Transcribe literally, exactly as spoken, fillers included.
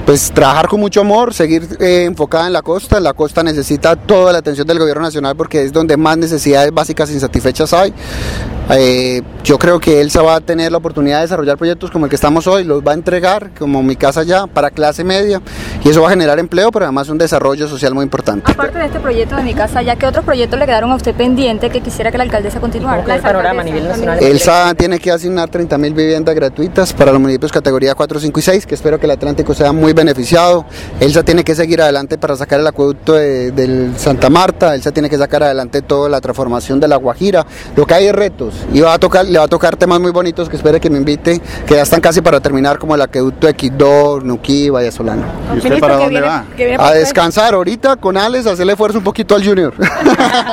pues trabajar con mucho amor, seguir eh, enfocada en la costa. La costa necesita toda la atención del gobierno nacional porque es donde más necesidades básicas insatisfechas hay. Eh, yo creo que Elsa va a tener la oportunidad de desarrollar proyectos como el que estamos hoy, los va a entregar como Mi Casa Ya para clase media y eso va a generar empleo, pero además un desarrollo social muy importante. Aparte de este proyecto de Mi Casa Ya, ¿qué otros proyectos le quedaron a usted pendiente que quisiera que la alcaldesa continuara? ¿Cómo el panorama a nivel nacional? Elsa tiene que asignar treinta mil viviendas gratuitas para los municipios categoría cuatro, cinco y seis, que espero que el Atlántico sea muy beneficiado. Elsa tiene que seguir adelante para sacar el acueducto de, del Santa Marta. Elsa tiene que sacar adelante toda la transformación de La Guajira. Lo que hay es retos y va a tocar, le va a tocar temas muy bonitos que espere que me invite, que ya están casi para terminar, como el acueducto de Quibdó, Nuquí, Valle Solano. ¿Y usted para dónde va? A descansar ahorita con Alex, a hacerle fuerza un poquito al Junior.